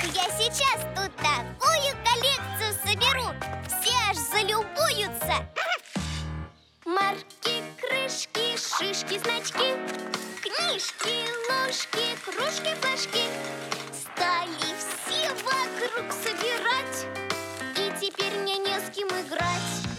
Я сейчас тут такую коллекцию соберу, все аж залюбуются. Марки, крышки, шишки, значки, книжки, ложки, кружки, флажки. Стали все вокруг собирать, и теперь мне не с кем играть.